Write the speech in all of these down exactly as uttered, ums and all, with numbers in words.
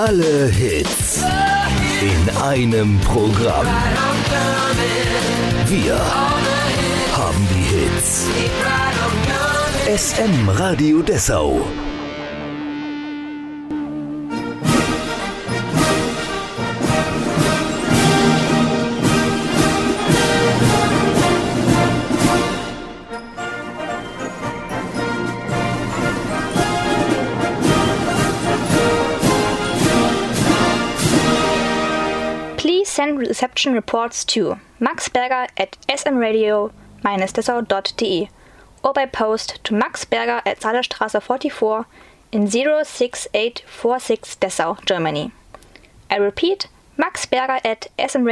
Alle Hits in einem Programm. Wir haben die Hits. S M Radio Dessau. Send reception reports to maxberger at smradio-dessau.de or by post to Max Berger at Saalestraße forty-four in zero six eight four six Dessau, Germany. I repeat, Max Berger at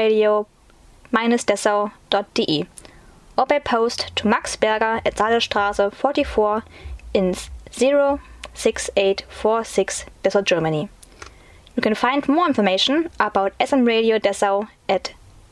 smradio-dessau.de or by post to Max Berger at Saalestraße forty-four in zero six eight four six Dessau, Germany. You can find more information about S M Radio Dessau at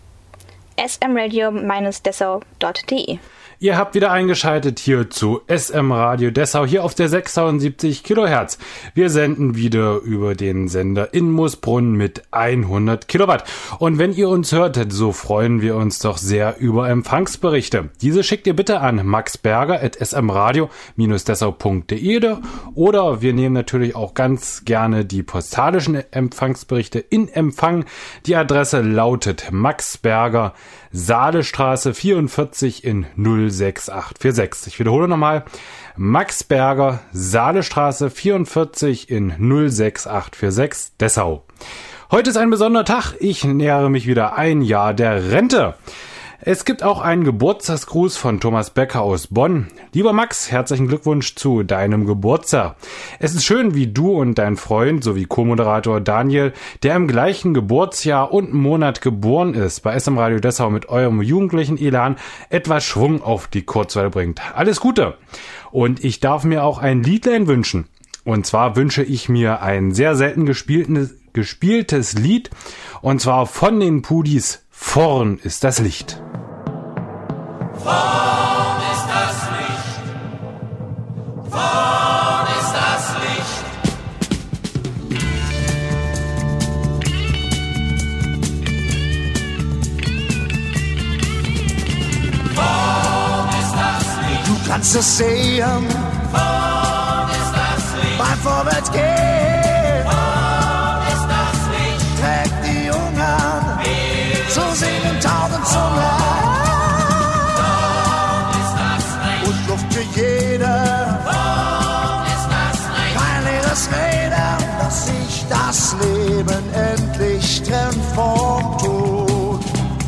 smradio-dessau.de. Ihr habt wieder eingeschaltet hier zu S M Radio Dessau, hier auf der sechstausendsiebzig Kilohertz. Wir senden wieder über den Sender in Moosbrunn mit hundert Kilowatt. Und wenn ihr uns hört, so freuen wir uns doch sehr über Empfangsberichte. Diese schickt ihr bitte an maxberger at smradio-dessau.de oder wir nehmen natürlich auch ganz gerne die postalischen Empfangsberichte in Empfang. Die Adresse lautet Max Berger, Saalestraße vierundvierzig in null sechs acht vier sechs. Ich wiederhole nochmal. Max Berger, Saalestraße vierundvierzig in null sechs acht vier sechs, Dessau. Heute ist ein besonderer Tag. Ich nähere mich wieder ein Jahr der Rente. Es gibt auch einen Geburtstagsgruß von Thomas Becker aus Bonn. Lieber Max, herzlichen Glückwunsch zu deinem Geburtstag. Es ist schön, wie du und dein Freund sowie Co-Moderator Daniel, der im gleichen Geburtsjahr und Monat geboren ist, bei S M Radio Dessau mit eurem jugendlichen Elan etwas Schwung auf die Kurzwelle bringt. Alles Gute! Und ich darf mir auch ein Liedlein wünschen. Und zwar wünsche ich mir ein sehr selten gespieltes, gespieltes Lied. Und zwar von den Pudis. Vorn ist das Licht. Vorn ist das Licht. Vorn ist das Licht. Vorn ist das Licht. Du kannst es sehen. Vorn ist das Licht. Beim Vorwärtsgehen. Vorn ist das Licht. Trägt die Jungen. So singen tausend Zungen. Vorn ist das Licht. Und Luft für jede. Vorn ist das Licht. Kein leeres Reden, dass sich das Leben endlich trennt vom Tod.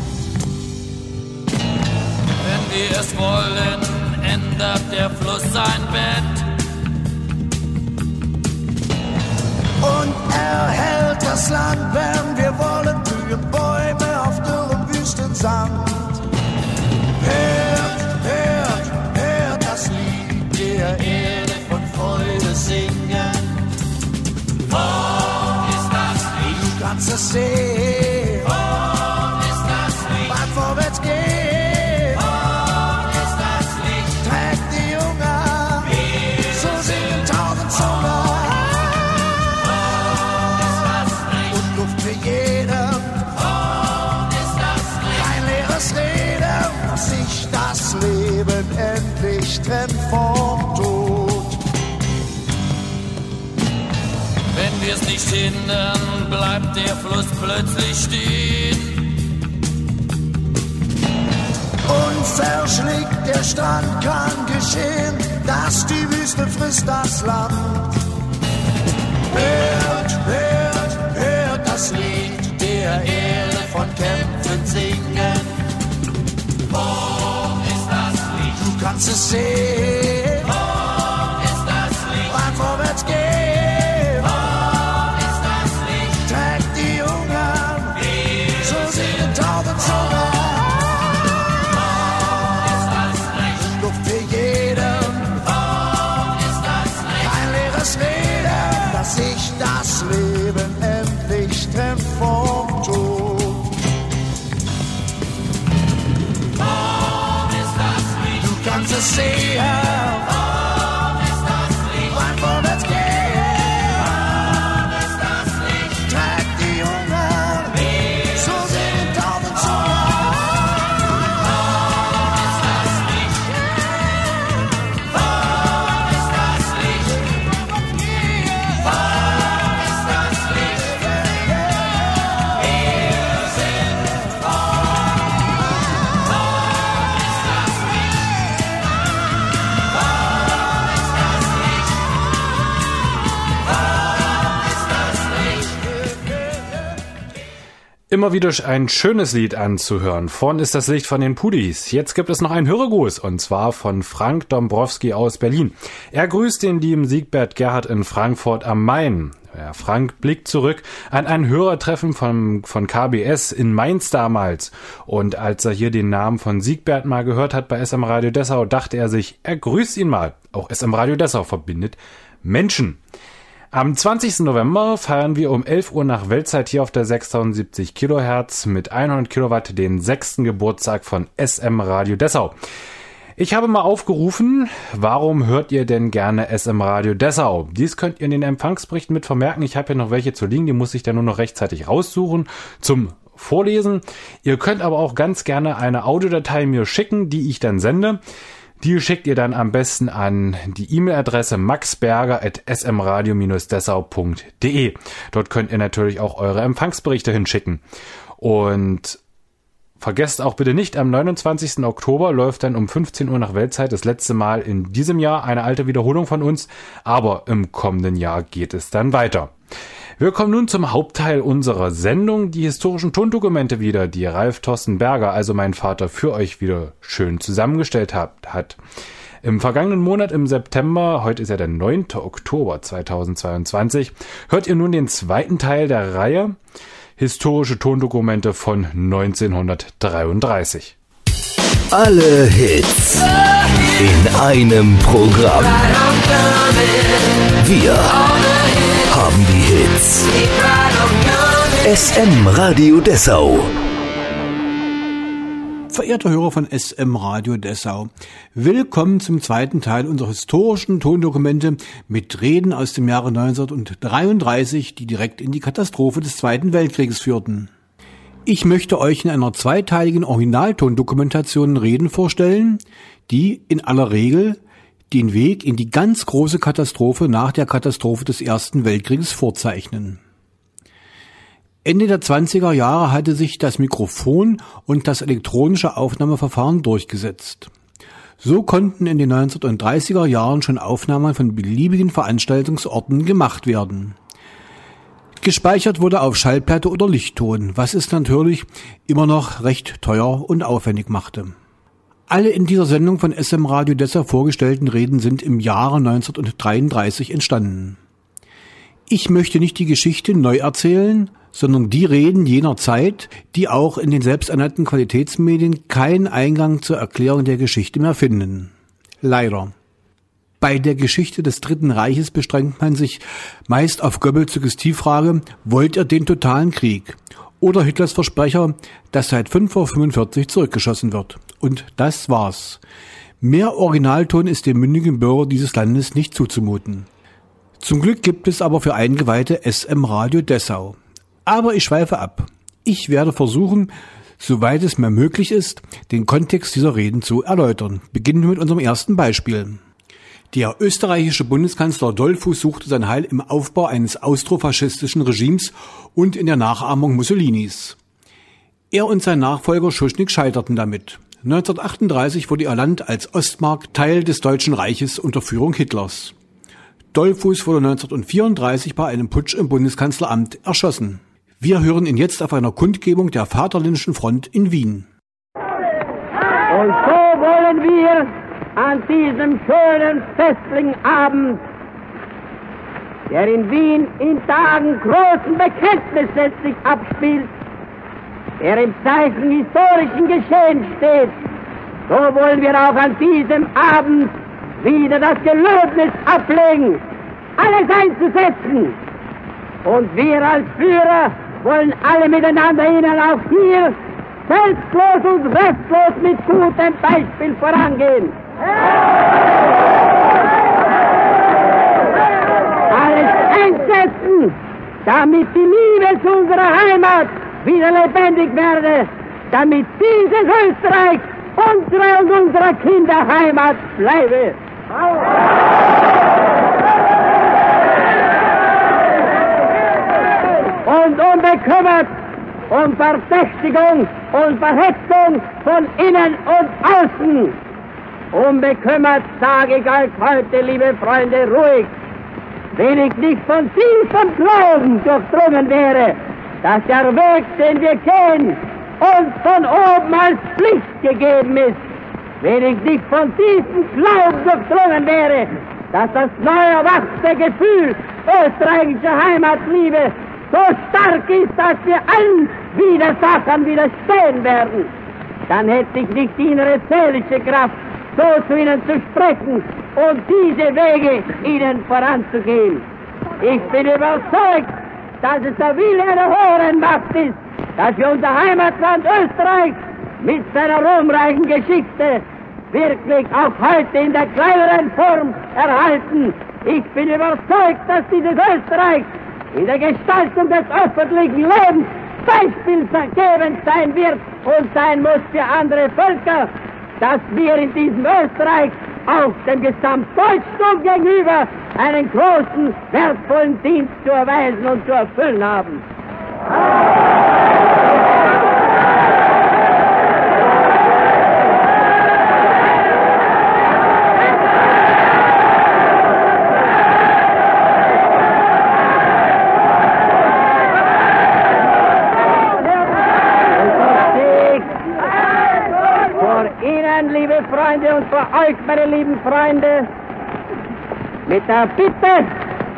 Wenn wir es wollen, ändert der Fluss sein Bett. Und erhält das Land, wenn wir wollen, blühen Bäume auf dürrem Wüstensand. Hört, hört, hört das Lied der Erde von Freude singen. Vorn ist das Licht. Du kannst es sehen. Vorn ist das Licht. Beim Vorwärtsgehen. Vorn ist das Licht. Trägt die Jungen. So singen tausend Zungen. Und Luft für jeden. Vorn ist das Licht. Kein leeres Reden, dass sich das Leben endlich trennt vom Tod. Wenn wir es nicht hindern, bleibt der Fluss plötzlich stehen. Und verschlägt der Strand, kann geschehen, dass die Wüste frisst das Land. Hört, hört, hört das Lied der Erde von Kämpfen singen. Vorn ist das Licht. Du kannst es sehen. Vorn ist das Licht. Beim Vorwärtsgehen. Vorn ist das Licht. Trägt die Jungen. So singen tausend Zungen. Vorn ist das Licht. Luft für jeden. Vorn ist das Licht. Kein leeres Reden, dass sich das Leben endlich trennt vom Tod. Vorn ist das Licht. Du kannst es sehen. Immer wieder ein schönes Lied anzuhören. Vorn ist das Licht von den Pudis. Jetzt gibt es noch einen Hörergruß und zwar von Frank Dombrowski aus Berlin. Er grüßt den lieben Siegbert Gerhard in Frankfurt am Main. Ja, Frank blickt zurück an ein Hörertreffen von, von K B S in Mainz damals. Und als er hier den Namen von Siegbert mal gehört hat bei S M Radio Dessau, dachte er sich, er grüßt ihn mal. Auch S M Radio Dessau verbindet Menschen. Am zwanzigsten November feiern wir um elf Uhr nach Weltzeit hier auf der sechstausendsiebzig Kilohertz mit hundert Kilowatt den sechsten Geburtstag von S M Radio Dessau. Ich habe mal aufgerufen, warum hört ihr denn gerne S M Radio Dessau? Dies könnt ihr in den Empfangsberichten mit vermerken. Ich habe hier noch welche zu liegen, die muss ich dann nur noch rechtzeitig raussuchen zum Vorlesen. Ihr könnt aber auch ganz gerne eine Audiodatei mir schicken, die ich dann sende. Die schickt ihr dann am besten an die E-Mail-Adresse maxberger at s m radio dash dessau punkt d e. Dort könnt ihr natürlich auch eure Empfangsberichte hinschicken. Und vergesst auch bitte nicht, am neunundzwanzigsten Oktober läuft dann um fünfzehn Uhr nach Weltzeit das letzte Mal in diesem Jahr eine alte Wiederholung von uns, aber im kommenden Jahr geht es dann weiter. Wir kommen nun zum Hauptteil unserer Sendung, die historischen Tondokumente wieder, die Ralf Thorsten Berger, also mein Vater, für euch wieder schön zusammengestellt hat. hat. Im vergangenen Monat im September, heute ist ja der neunte Oktober zweitausendzweiundzwanzig, hört ihr nun den zweiten Teil der Reihe Historische Tondokumente von neunzehnhundertdreiunddreißig. Alle Hits in einem Programm. Wir haben die Hits. S M Radio Dessau. Verehrte Hörer von S M Radio Dessau, willkommen zum zweiten Teil unserer historischen Tondokumente mit Reden aus dem Jahre neunzehnhundertdreiunddreißig, die direkt in die Katastrophe des Zweiten Weltkrieges führten. Ich möchte euch in einer zweiteiligen Originaltondokumentation Reden vorstellen, die in aller Regel den Weg in die ganz große Katastrophe nach der Katastrophe des Ersten Weltkrieges vorzeichnen. Ende der zwanziger Jahre hatte sich das Mikrofon und das elektronische Aufnahmeverfahren durchgesetzt. So konnten in den neunzehnhundertdreißiger Jahren schon Aufnahmen von beliebigen Veranstaltungsorten gemacht werden. Gespeichert wurde auf Schallplatte oder Lichtton, was es natürlich immer noch recht teuer und aufwendig machte. Alle in dieser Sendung von S M Radio Dessau vorgestellten Reden sind im Jahre neunzehnhundertdreiunddreißig entstanden. Ich möchte nicht die Geschichte neu erzählen, sondern die Reden jener Zeit, die auch in den selbsternannten Qualitätsmedien keinen Eingang zur Erklärung der Geschichte mehr finden. Leider. Bei der Geschichte des Dritten Reiches beschränkt man sich meist auf Goebbels Suggestivfrage, wollt ihr den totalen Krieg? Oder Hitlers Versprecher, dass seit fünf Uhr fünfundvierzig zurückgeschossen wird. Und das war's. Mehr Originalton ist dem mündigen Bürger dieses Landes nicht zuzumuten. Zum Glück gibt es aber für Eingeweihte S M Radio Dessau. Aber ich schweife ab. Ich werde versuchen, soweit es mir möglich ist, den Kontext dieser Reden zu erläutern. Beginnen wir mit unserem ersten Beispiel. Der österreichische Bundeskanzler Dollfuß suchte sein Heil im Aufbau eines austrofaschistischen Regimes und in der Nachahmung Mussolinis. Er und sein Nachfolger Schuschnigg scheiterten damit. neunzehnhundertachtunddreißig wurde ihr Land als Ostmark Teil des Deutschen Reiches unter Führung Hitlers. Dollfuß wurde neunzehnhundertvierunddreißig bei einem Putsch im Bundeskanzleramt erschossen. Wir hören ihn jetzt auf einer Kundgebung der Vaterländischen Front in Wien. Und so wollen wir an diesem schönen festlichen Abend, der in Wien in Tagen großen Bekenntnisses sich abspielt, der im Zeichen historischen Geschehens steht, so wollen wir auch an diesem Abend wieder das Gelöbnis ablegen, alles einzusetzen. Und wir als Führer wollen alle miteinander Ihnen auch hier selbstlos und restlos mit gutem Beispiel vorangehen. Alles einsetzen, damit die Liebe zu unserer Heimat wieder lebendig werde, damit dieses Österreich unsere und unserer Kinder Heimat bleibe. Und unbekümmert um Verdächtigung und Verhetzung von innen und außen. Unbekümmert sage ich euch heute, liebe Freunde, ruhig, wenn ich nicht von tiefem Glauben durchdrungen wäre, dass der Weg, den wir gehen, uns von oben als Pflicht gegeben ist. Wenn ich nicht von diesem Glauben durchdrungen wäre, dass das neu erwachsene Gefühl österreichischer Heimatliebe so stark ist, dass wir allen Widersachern widerstehen werden, dann hätte ich nicht die innere seelische Kraft, so zu ihnen zu sprechen und diese Wege ihnen voranzugehen. Ich bin überzeugt, dass es der Wille einer höheren Macht ist, dass wir unser Heimatland Österreich mit seiner ruhmreichen Geschichte wirklich auch heute in der kleineren Form erhalten. Ich bin überzeugt, dass dieses Österreich in der Gestaltung des öffentlichen Lebens beispielgebend sein wird und sein muss für andere Völker, dass wir in diesem Österreich auch dem Gesamtdeutschland gegenüber einen großen, wertvollen Dienst zu erweisen und zu erfüllen haben. Liebe Freunde, und vor euch, meine lieben Freunde, mit der Bitte,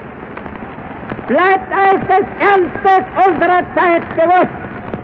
bleibt euch des Ernstes unserer Zeit bewusst.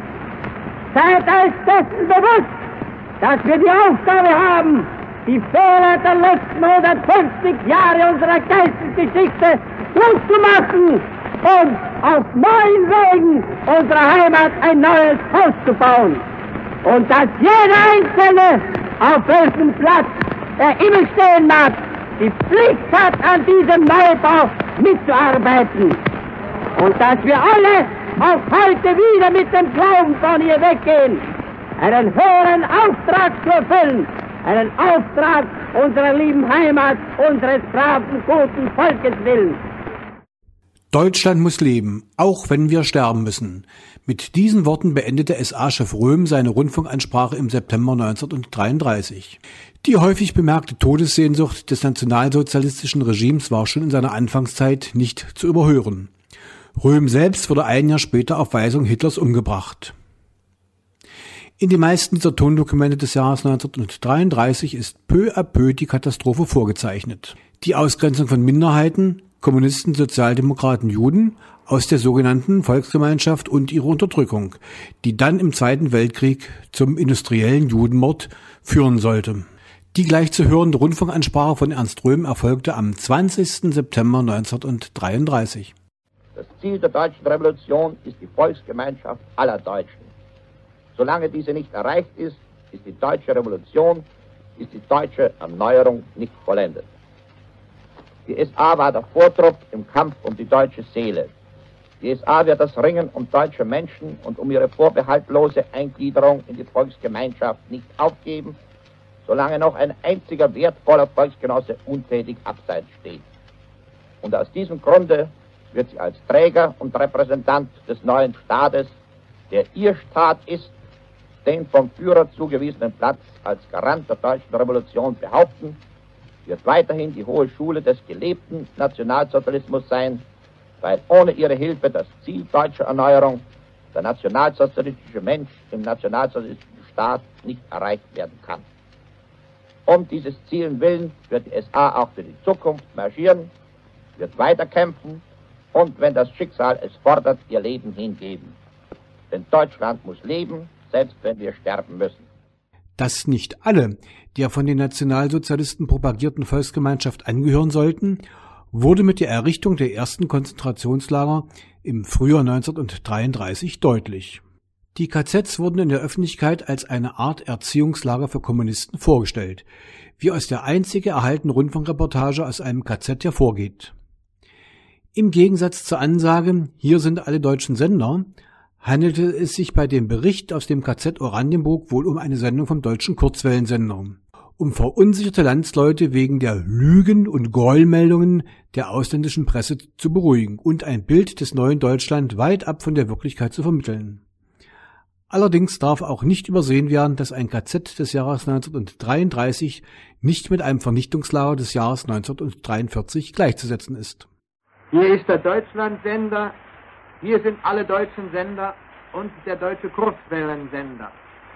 Seid euch dessen bewusst, dass wir die Aufgabe haben, die Fehler der letzten hundertfünfzig Jahre unserer Geistesgeschichte gut zu machen und auf neuen Wegen unserer Heimat ein neues Haus zu bauen. Und dass jeder Einzelne, auf welchem Platz er immer stehen mag, die Pflicht hat, an diesem Neubau mitzuarbeiten. Und dass wir alle auch heute wieder mit dem Glauben von hier weggehen, einen höheren Auftrag zu erfüllen, einen Auftrag unserer lieben Heimat, unseres braven, guten Volkes willen. Deutschland muss leben, auch wenn wir sterben müssen. Mit diesen Worten beendete S A-Chef Röhm seine Rundfunkansprache im September neunzehnhundertdreiunddreißig. Die häufig bemerkte Todessehnsucht des nationalsozialistischen Regimes war schon in seiner Anfangszeit nicht zu überhören. Röhm selbst wurde ein Jahr später auf Weisung Hitlers umgebracht. In den meisten dieser Tondokumente des Jahres neunzehnhundertdreiunddreißig ist peu à peu die Katastrophe vorgezeichnet. Die Ausgrenzung von Minderheiten, Kommunisten, Sozialdemokraten, Juden aus der sogenannten Volksgemeinschaft und ihre Unterdrückung, die dann im Zweiten Weltkrieg zum industriellen Judenmord führen sollte. Die gleich zu hörende Rundfunkansprache von Ernst Röhm erfolgte am zwanzigsten September neunzehnhundertdreiunddreißig. Das Ziel der deutschen Revolution ist die Volksgemeinschaft aller Deutschen. Solange diese nicht erreicht ist, ist die deutsche Revolution, ist die deutsche Erneuerung nicht vollendet. Die S A war der Vortrupp im Kampf um die deutsche Seele. Die S A wird das Ringen um deutsche Menschen und um ihre vorbehaltlose Eingliederung in die Volksgemeinschaft nicht aufgeben, solange noch ein einziger wertvoller Volksgenosse untätig abseits steht. Und aus diesem Grunde wird sie als Träger und Repräsentant des neuen Staates, der ihr Staat ist, den vom Führer zugewiesenen Platz als Garant der deutschen Revolution behaupten, wird weiterhin die hohe Schule des gelebten Nationalsozialismus sein, weil ohne ihre Hilfe das Ziel deutscher Erneuerung, der nationalsozialistische Mensch im nationalsozialistischen Staat, nicht erreicht werden kann. Um dieses Zielen willen wird die S A auch für die Zukunft marschieren, wird weiterkämpfen und, wenn das Schicksal es fordert, ihr Leben hingeben. Denn Deutschland muss leben, selbst wenn wir sterben müssen. Dass nicht alle der von den Nationalsozialisten propagierten Volksgemeinschaft angehören sollten, wurde mit der Errichtung der ersten Konzentrationslager im Frühjahr neunzehnhundertdreiunddreißig deutlich. Die K Zs wurden in der Öffentlichkeit als eine Art Erziehungslager für Kommunisten vorgestellt, wie aus der einzige erhaltenen Rundfunkreportage aus einem K Z hervorgeht. Im Gegensatz zur Ansage, hier sind alle deutschen Sender, handelte es sich bei dem Bericht aus dem K Z Oranienburg wohl um eine Sendung vom deutschen Kurzwellensender, um verunsicherte Landsleute wegen der Lügen und Gräuelmeldungen der ausländischen Presse zu beruhigen und ein Bild des neuen Deutschland weit ab von der Wirklichkeit zu vermitteln. Allerdings darf auch nicht übersehen werden, dass ein K Z des Jahres neunzehnhundertdreiunddreißig nicht mit einem Vernichtungslager des Jahres neunzehnhundertdreiundvierzig gleichzusetzen ist. Hier ist der Deutschlandsender, Hier sind alle deutschen Sender und der deutsche Kurzwellensender.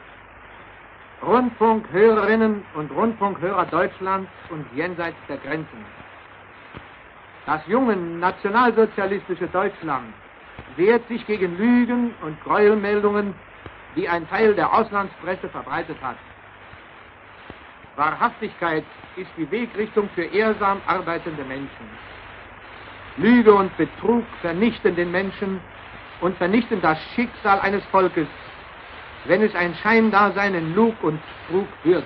Rundfunkhörerinnen und Rundfunkhörer Deutschlands und jenseits der Grenzen. Das junge nationalsozialistische Deutschland wehrt sich gegen Lügen und Gräuelmeldungen, die ein Teil der Auslandspresse verbreitet hat. Wahrhaftigkeit ist die Wegrichtung für ehrsam arbeitende Menschen. Lüge und Betrug vernichten den Menschen und vernichten das Schicksal eines Volkes, wenn es ein Scheindasein in Lug und Trug wird.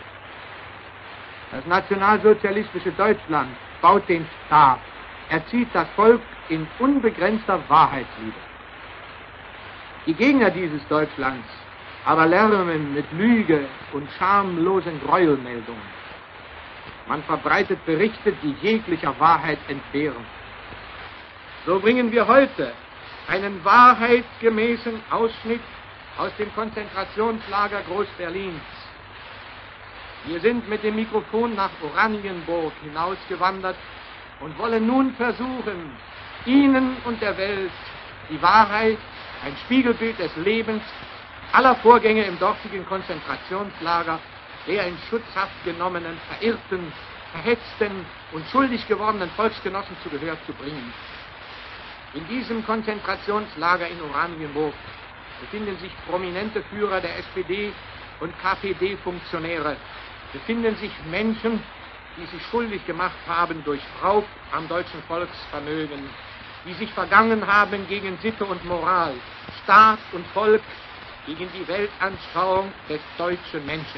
Das nationalsozialistische Deutschland baut den Staat, erzieht das Volk in unbegrenzter Wahrheitsliebe. Die Gegner dieses Deutschlands aber lärmen mit Lüge und schamlosen Gräuelmeldungen. Man verbreitet Berichte, die jeglicher Wahrheit entbehren. So bringen wir heute einen wahrheitsgemäßen Ausschnitt aus dem Konzentrationslager Groß-Berlins. Wir sind mit dem Mikrofon nach Oranienburg hinausgewandert und wollen nun versuchen, Ihnen und der Welt die Wahrheit, ein Spiegelbild des Lebens aller Vorgänge im dortigen Konzentrationslager, der in Schutzhaft genommenen, verirrten, verhetzten und schuldig gewordenen Volksgenossen zu Gehör zu bringen. In diesem Konzentrationslager in Oranienburg befinden sich prominente Führer der S P D und K P D-Funktionäre, befinden sich Menschen, die sich schuldig gemacht haben durch Raub am deutschen Volksvermögen, die sich vergangen haben gegen Sitte und Moral, Staat und Volk, gegen die Weltanschauung des deutschen Menschen.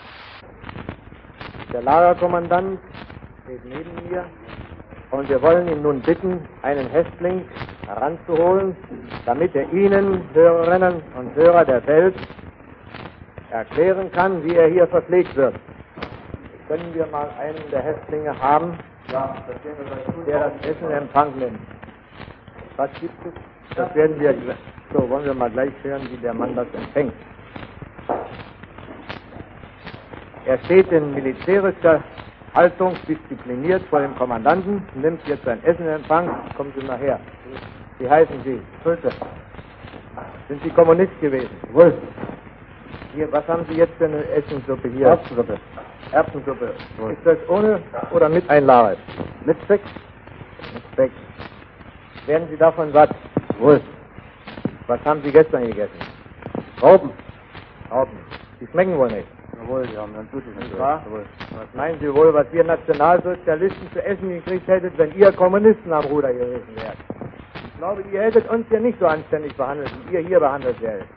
Der Lagerkommandant steht neben mir und wir wollen ihn nun bitten, einen Häftling heranzuholen, damit er Ihnen, Hörerinnen und Hörer der Welt, erklären kann, wie er hier verpflegt wird. Können wir mal einen der Häftlinge haben, ja, das wir der das Essen in Empfang nimmt? Was gibt es? Das werden wir, so wollen wir mal gleich hören, wie der Mann das empfängt. Er steht in militärischer Haltung diszipliniert vor dem Kommandanten, nimmt jetzt sein Essen in Empfang. Kommen Sie mal her. Wie heißen Sie? Schulze. Sind Sie Kommunist gewesen? Wohl. Hier, was haben Sie jetzt für eine Essenssuppe hier? Erbsensuppe. Erbsensuppe. Wohl. Ist das ohne oder mit Einlage? Mit Speck. Mit Speck. Werden Sie davon satt? Wohl. Was haben Sie gestern gegessen? Raupen. Raupen. Die schmecken wohl nicht. Jawohl, die haben dann tut es nicht wahr? Was meinen Sie wohl, was ihr Nationalsozialisten zu essen gekriegt hättet, wenn ihr Kommunisten am Ruder gewesen wärt? Ich glaube, ihr hättet uns ja nicht so anständig behandelt, wie ihr hier behandelt werdet.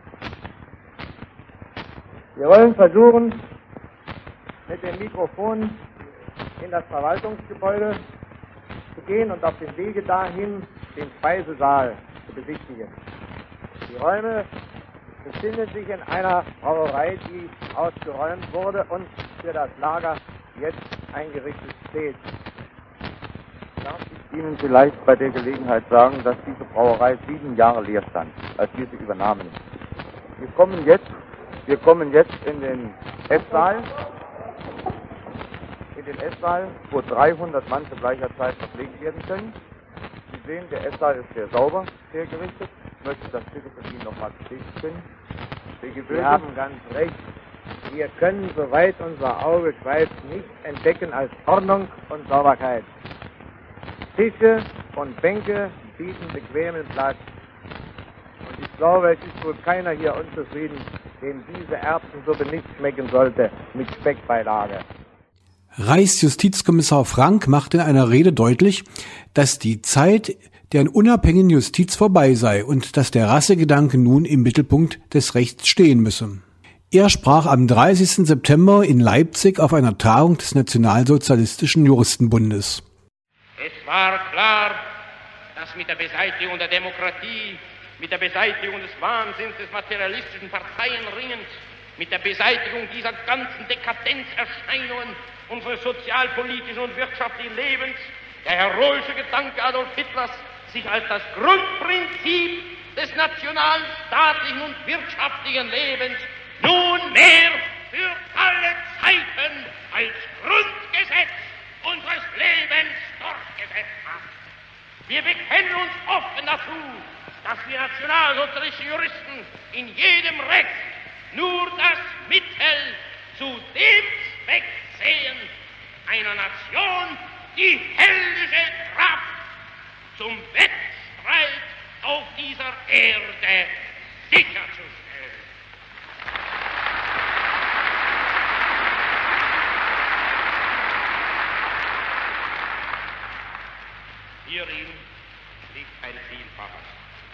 Wir wollen versuchen, mit dem Mikrofon in das Verwaltungsgebäude zu gehen und auf dem Wege dahin den Speisesaal zu besichtigen. Die Räume befinden sich in einer Brauerei, die ausgeräumt wurde und für das Lager jetzt eingerichtet steht. Darf ich Ihnen vielleicht bei der Gelegenheit sagen, dass diese Brauerei sieben Jahre leer stand, als wir sie übernahmen. Wir kommen jetzt, wir kommen jetzt in den Esssaal, in den Esssaal, wo dreihundert Mann zu gleicher Zeit verpflegt werden können. Sie sehen, der Esssaal ist sehr sauber hergerichtet. Ich möchte das bitte von Ihnen nochmal bestätigen. Sie haben ganz recht. Wir können, soweit unser Auge schweift, nichts entdecken als Ordnung und Sauberkeit. Tische und Bänke bieten bequemen Platz. Und ich glaube, es ist wohl keiner hier unzufrieden, dem diese Erbsensuppe nicht schmecken sollte mit Speckbeilage. Reichsjustizkommissar Frank macht in einer Rede deutlich, dass die Zeit der unabhängigen Justiz vorbei sei und dass der Rassegedanke nun im Mittelpunkt des Rechts stehen müsse. Er sprach am dreißigsten September in Leipzig auf einer Tagung des Nationalsozialistischen Juristenbundes. Es war klar, dass mit der Beseitigung der Demokratie, mit der Beseitigung des Wahnsinns des materialistischen Parteienringens, mit der Beseitigung dieser ganzen Dekadenzerscheinungen unseres sozialpolitischen und wirtschaftlichen Lebens der heroische Gedanke Adolf Hitlers sich als das Grundprinzip des nationalen, staatlichen und wirtschaftlichen Lebens nunmehr für alle Zeiten als Grundgesetz unseres Lebens durchgesetzt hat. Wir bekennen uns offen dazu, dass wir nationalsozialistische Juristen in jedem Recht nur das Mittel zu dem Zweck sehen, einer Nation die heldische Kraft zum Wettstreit auf dieser Erde sicherzustellen. Hierin liegt ein Vielfaches.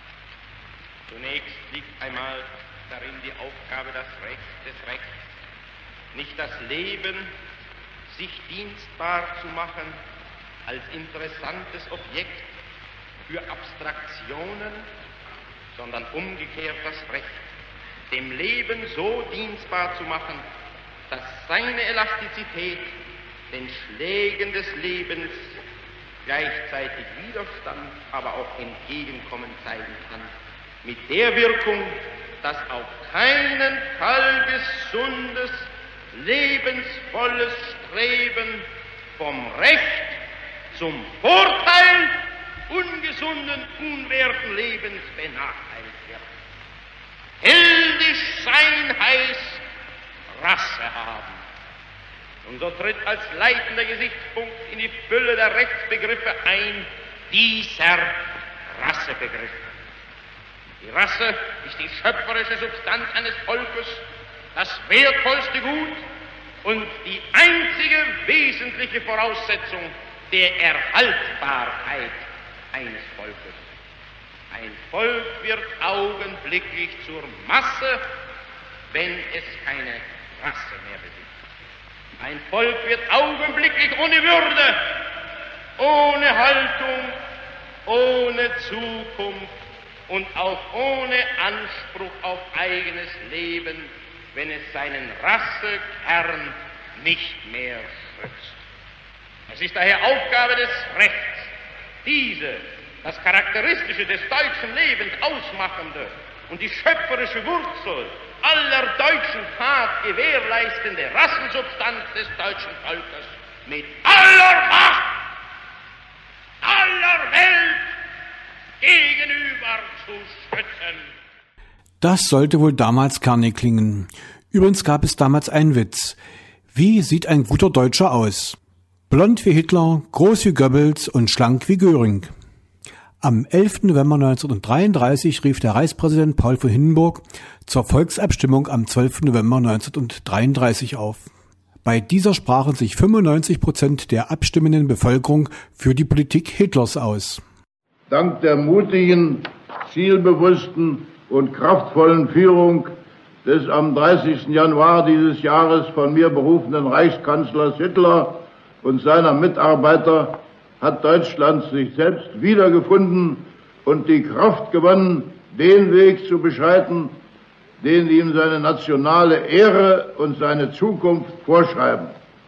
Zunächst liegt einmal darin die Aufgabe des Rechts, des Rechts, nicht das Leben sich dienstbar zu machen als interessantes Objekt für Abstraktionen, sondern umgekehrt das Recht, dem Leben so dienstbar zu machen, dass seine Elastizität den Schlägen des Lebens gleichzeitig Widerstand, aber auch Entgegenkommen zeigen kann, mit der Wirkung, dass auf keinen Fall gesundes, lebensvolles Streben vom Recht zum Vorteil ungesunden, unwerten Lebens benachteiligt wird. Heldisch sein heißt Rasse haben. Und so tritt als leitender Gesichtspunkt in die Fülle der Rechtsbegriffe ein dieser Rassebegriff. Die Rasse ist die schöpferische Substanz eines Volkes, das wertvollste Gut und die einzige wesentliche Voraussetzung der Erhaltbarkeit eines Volkes. Ein Volk wird augenblicklich zur Masse, wenn es keine Rasse mehr besitzt. Ein Volk wird augenblicklich ohne Würde, ohne Haltung, ohne Zukunft und auch ohne Anspruch auf eigenes Leben, wenn es seinen Rassekern nicht mehr schützt. Es ist daher Aufgabe des Rechts, diese, das Charakteristische des deutschen Lebens ausmachende und die schöpferische Wurzel aller deutschen Tat gewährleistende Rassensubstanz des deutschen Volkes mit aller Macht, aller Welt gegenüber zu schützen. Das sollte wohl damals kernig klingen. Übrigens gab es damals einen Witz. Wie sieht ein guter Deutscher aus? Blond wie Hitler, groß wie Goebbels und schlank wie Göring. Am elften November neunzehnhundertdreiunddreißig rief der Reichspräsident Paul von Hindenburg zur Volksabstimmung am zwölften November neunzehnhundertdreiunddreißig auf. Bei dieser sprachen sich fünfundneunzig Prozent der abstimmenden Bevölkerung für die Politik Hitlers aus. Dank der mutigen, zielbewussten und kraftvollen Führung des am dreißigsten Januar dieses Jahres von mir berufenen Reichskanzlers Hitler und seiner Mitarbeiter hat Deutschland sich selbst wiedergefunden und die Kraft gewonnen, den Weg zu beschreiten, den ihm seine nationale Ehre und seine Zukunft vorschreiben.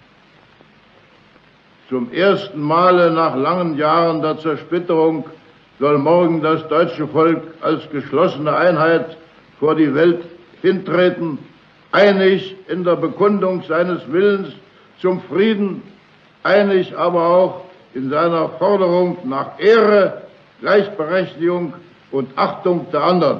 Zum ersten Male nach langen Jahren der Zersplitterung soll morgen das deutsche Volk als geschlossene Einheit vor die Welt hintreten, einig in der Bekundung seines Willens zum Frieden, einig aber auch in seiner Forderung nach Ehre, Gleichberechtigung und Achtung der anderen.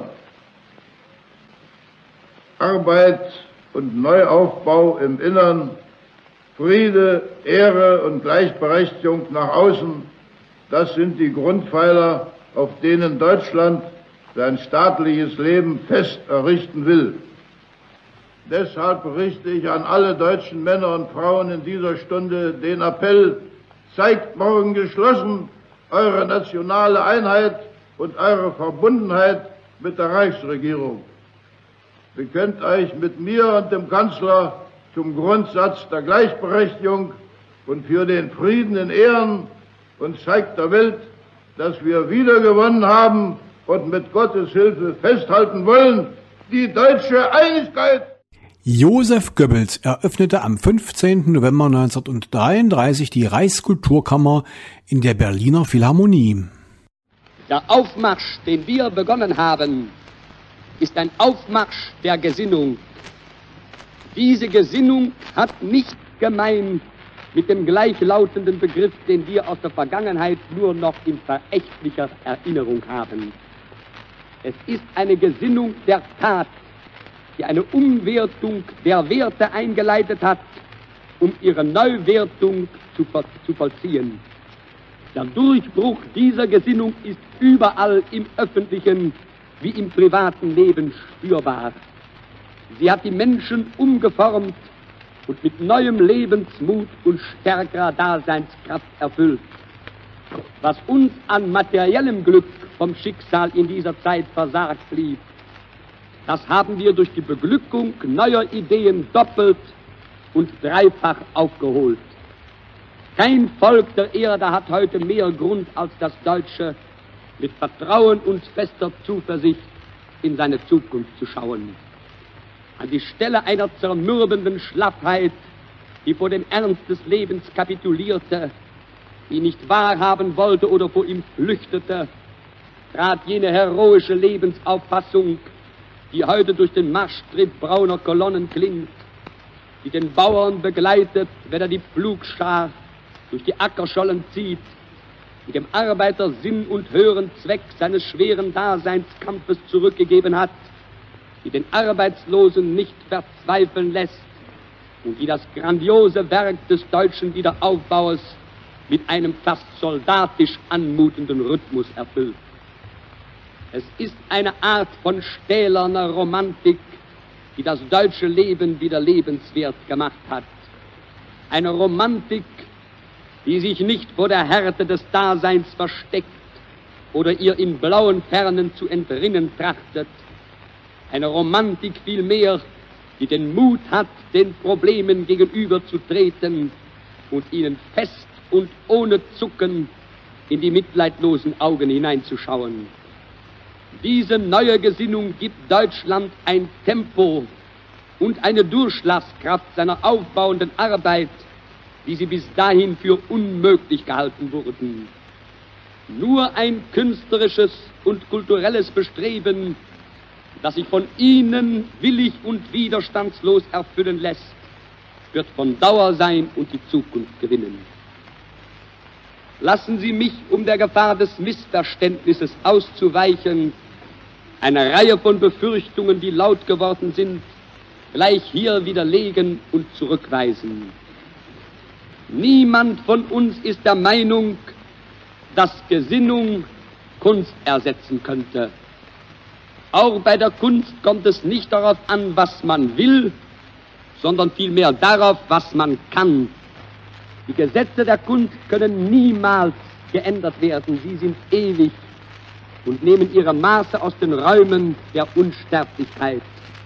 Arbeit und Neuaufbau im Innern, Friede, Ehre und Gleichberechtigung nach außen, das sind die Grundpfeiler, auf denen Deutschland sein staatliches Leben fest errichten will. Deshalb richte ich an alle deutschen Männer und Frauen in dieser Stunde den Appell: Zeigt morgen geschlossen eure nationale Einheit und eure Verbundenheit mit der Reichsregierung. Bekennt euch mit mir und dem Kanzler zum Grundsatz der Gleichberechtigung und für den Frieden in Ehren und zeigt der Welt, dass wir wiedergewonnen haben und mit Gottes Hilfe festhalten wollen, die deutsche Einigkeit. Josef Goebbels eröffnete am fünfzehnten November neunzehnhundertdreiunddreißig die Reichskulturkammer in der Berliner Philharmonie. Der Aufmarsch, den wir begonnen haben, ist ein Aufmarsch der Gesinnung. Diese Gesinnung hat nicht gemein mit dem gleichlautenden Begriff, den wir aus der Vergangenheit nur noch in verächtlicher Erinnerung haben. Es ist eine Gesinnung der Tat, die eine Umwertung der Werte eingeleitet hat, um ihre Neuwertung zu, zu vollziehen. Der Durchbruch dieser Gesinnung ist überall im öffentlichen wie im privaten Leben spürbar. Sie hat die Menschen umgeformt und mit neuem Lebensmut und stärkerer Daseinskraft erfüllt. Was uns an materiellem Glück vom Schicksal in dieser Zeit versagt blieb, das haben wir durch die Beglückung neuer Ideen doppelt und dreifach aufgeholt. Kein Volk der Erde hat heute mehr Grund als das Deutsche, mit Vertrauen und fester Zuversicht in seine Zukunft zu schauen. An die Stelle einer zermürbenden Schlaffheit, die vor dem Ernst des Lebens kapitulierte, die nicht wahrhaben wollte oder vor ihm flüchtete, trat jene heroische Lebensauffassung, die heute durch den Marschtritt brauner Kolonnen klingt, die den Bauern begleitet, wenn er die Pflugschar durch die Ackerschollen zieht, die dem Arbeiter Sinn und höheren Zweck seines schweren Daseinskampfes zurückgegeben hat, die den Arbeitslosen nicht verzweifeln lässt und die das grandiose Werk des deutschen Wiederaufbaues mit einem fast soldatisch anmutenden Rhythmus erfüllt. Es ist eine Art von stählerner Romantik, die das deutsche Leben wieder lebenswert gemacht hat. Eine Romantik, die sich nicht vor der Härte des Daseins versteckt oder ihr in blauen Fernen zu entrinnen trachtet. Eine Romantik vielmehr, die den Mut hat, den Problemen gegenüberzutreten und ihnen fest und ohne Zucken in die mitleidlosen Augen hineinzuschauen. Diese neue Gesinnung gibt Deutschland ein Tempo und eine Durchschlagskraft seiner aufbauenden Arbeit, wie sie bis dahin für unmöglich gehalten wurden. Nur ein künstlerisches und kulturelles Bestreben, das sich von ihnen willig und widerstandslos erfüllen lässt, wird von Dauer sein und die Zukunft gewinnen. Lassen Sie mich, um der Gefahr des Missverständnisses auszuweichen, eine Reihe von Befürchtungen, die laut geworden sind, gleich hier widerlegen und zurückweisen. Niemand von uns ist der Meinung, dass Gesinnung Kunst ersetzen könnte. Auch bei der Kunst kommt es nicht darauf an, was man will, sondern vielmehr darauf, was man kann. Die Gesetze der Kunst können niemals geändert werden. Sie sind ewig und nehmen ihre Maße aus den Räumen der Unsterblichkeit.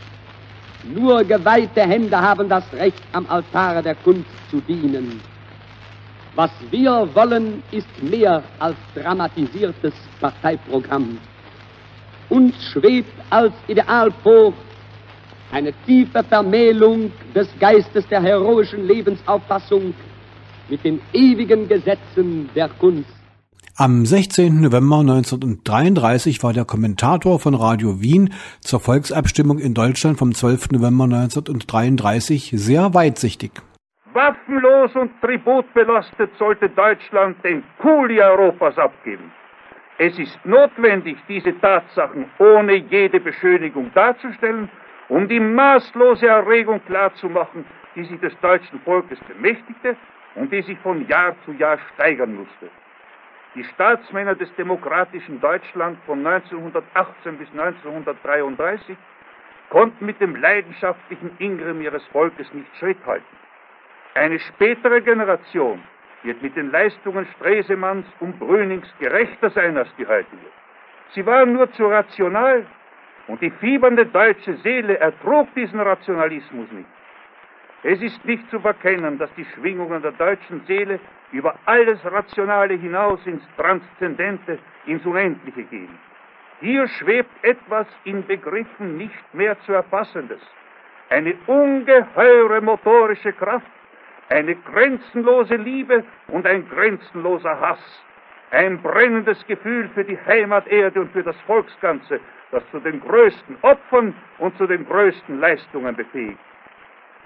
Nur geweihte Hände haben das Recht, am Altare der Kunst zu dienen. Was wir wollen, ist mehr als dramatisiertes Parteiprogramm. Uns schwebt als Ideal vor eine tiefe Vermählung des Geistes der heroischen Lebensauffassung mit den ewigen Gesetzen der Kunst. Am sechzehnten November neunzehnhundertdreiunddreißig war der Kommentator von Radio Wien zur Volksabstimmung in Deutschland vom zwölften November neunzehnhundertdreiunddreißig sehr weitsichtig. Waffenlos und tributbelastet sollte Deutschland den Kuli Europas abgeben. Es ist notwendig, diese Tatsachen ohne jede Beschönigung darzustellen, um die maßlose Erregung klarzumachen, die sich des deutschen Volkes bemächtigte und die sich von Jahr zu Jahr steigern musste. Die Staatsmänner des demokratischen Deutschland von neunzehnhundertachtzehn bis neunzehnhundertdreiunddreißig konnten mit dem leidenschaftlichen Ingrimm ihres Volkes nicht Schritt halten. Eine spätere Generation wird mit den Leistungen Stresemanns und Brünings gerechter sein als die heutige. Sie waren nur zu rational und die fiebernde deutsche Seele ertrug diesen Rationalismus nicht. Es ist nicht zu verkennen, dass die Schwingungen der deutschen Seele über alles Rationale hinaus ins Transzendente, ins Unendliche gehen. Hier schwebt etwas in Begriffen nicht mehr zu erfassendes, eine ungeheure motorische Kraft, eine grenzenlose Liebe und ein grenzenloser Hass, ein brennendes Gefühl für die Heimaterde und für das Volksganze, das zu den größten Opfern und zu den größten Leistungen befähigt.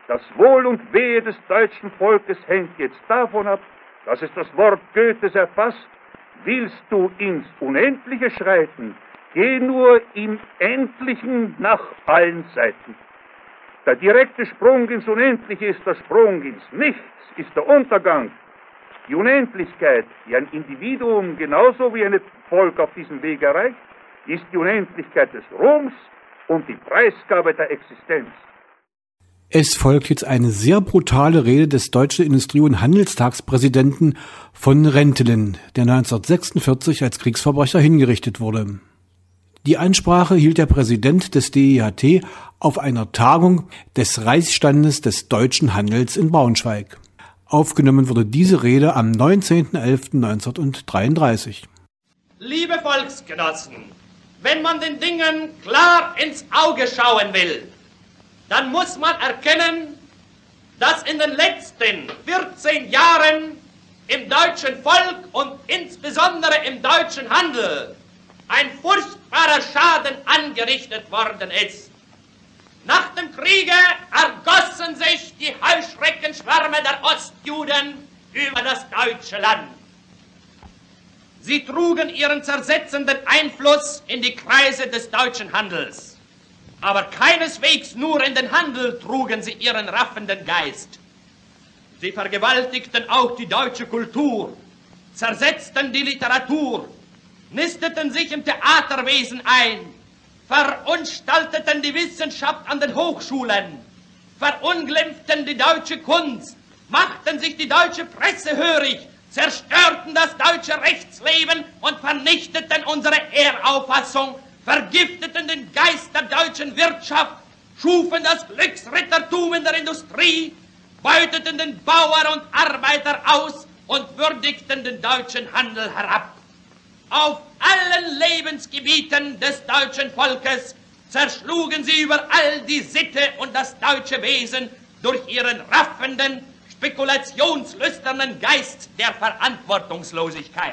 Das Wohl und Wehe des deutschen Volkes hängt jetzt davon ab, dass es das Wort Goethes erfasst: willst du ins Unendliche schreiten, geh nur im Endlichen nach allen Seiten. Der direkte Sprung ins Unendliche ist der Sprung ins Nichts, ist der Untergang. Die Unendlichkeit, die ein Individuum genauso wie ein Volk auf diesem Weg erreicht, ist die Unendlichkeit des Ruhms und die Preisgabe der Existenz. Es folgt jetzt eine sehr brutale Rede des deutschen Industrie- und Handelstagspräsidenten von Rentelen, der neunzehnhundertsechsundvierzig als Kriegsverbrecher hingerichtet wurde. Die Ansprache hielt der Präsident des D I H T auf einer Tagung des Reichsstandes des deutschen Handels in Braunschweig. Aufgenommen wurde diese Rede am neunzehnten elften neunzehnhundertdreiunddreißig. Liebe Volksgenossen, wenn man den Dingen klar ins Auge schauen will, dann muss man erkennen, dass in den letzten vierzehn Jahren im deutschen Volk und insbesondere im deutschen Handel ein furchtbarer Schaden angerichtet worden ist. Nach dem Kriege ergossen sich die Heuschreckenschwärme der Ostjuden über das deutsche Land. Sie trugen ihren zersetzenden Einfluss in die Kreise des deutschen Handels. Aber keineswegs nur in den Handel trugen sie ihren raffenden Geist. Sie vergewaltigten auch die deutsche Kultur, zersetzten die Literatur, nisteten sich im Theaterwesen ein, verunstalteten die Wissenschaft an den Hochschulen, verunglimpften die deutsche Kunst, machten sich die deutsche Presse hörig, zerstörten das deutsche Rechtsleben und vernichteten unsere Ehrauffassung, vergifteten den Geist der deutschen Wirtschaft, schufen das Glücksrittertum in der Industrie, beuteten den Bauer und Arbeiter aus und würdigten den deutschen Handel herab. Auf allen Lebensgebieten des deutschen Volkes zerschlugen sie überall die Sitte und das deutsche Wesen durch ihren raffenden, spekulationslüsternen Geist der Verantwortungslosigkeit.